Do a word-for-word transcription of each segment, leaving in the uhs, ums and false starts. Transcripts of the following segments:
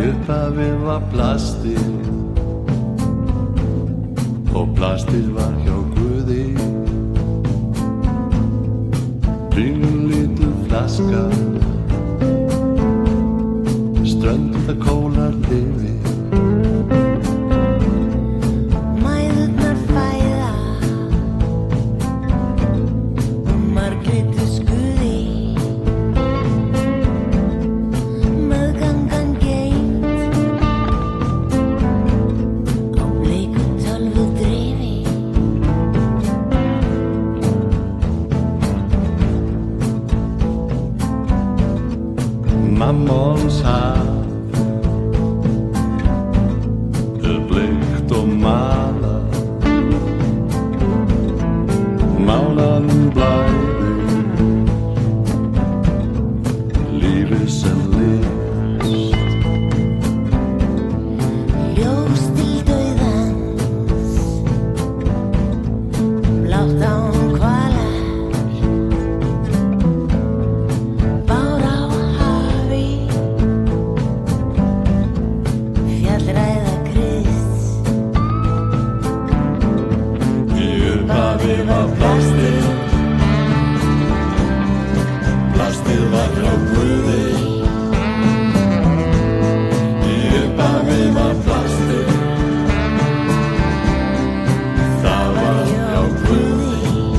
upphafi var plastið og plastið var hjá Guði. Ringlítil flaska, strönda kólar lifi. Mæðurnar fæða og Margrétu skuði. Meðgangan geymt á bleiku tölvudrifi. Mammons haf er bleikt og malað, mánaðum blæðir, lífið sem list. Ljós til dauðans, blátt án kvalar, bár á hafi, fjallræða Krists. Í upphafi var plastið, plastið var hjá Guði. Í upphafi var plastið, það var hjá Guði.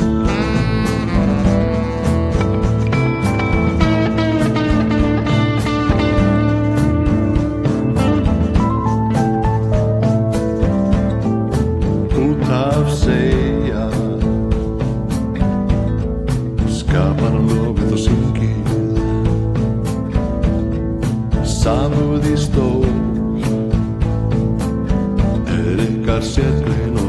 Út af segja, skapar hann lofið og syngið. Samúð í stól er ykkar sérgrein